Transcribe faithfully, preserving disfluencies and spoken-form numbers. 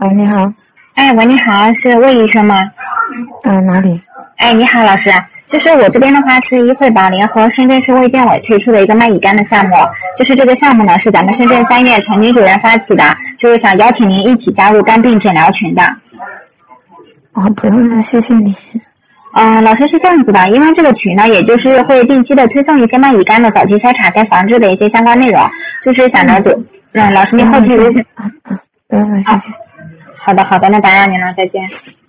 喂，你好。 哎，喂，你好，是魏医生吗？ 嗯、呃，哪里？ 哎，你好，老师。就是我这边的话是医惠保联合深圳市卫健委推出的一个卖乙肝的项目，就是这个项目呢是咱们深圳三院陈女主任发起的，就是想邀请您一起加入肝病诊疗群的。 哦，不用了，谢谢你。 嗯、呃，老师是这样子的，因为这个群呢，也就是会定期的推送一些卖乙肝的早期筛查跟防治的一些相关内容，就是想了解，嗯，老师您后期如果， 不用了，谢谢。 好的好的，那打扰您了，再见。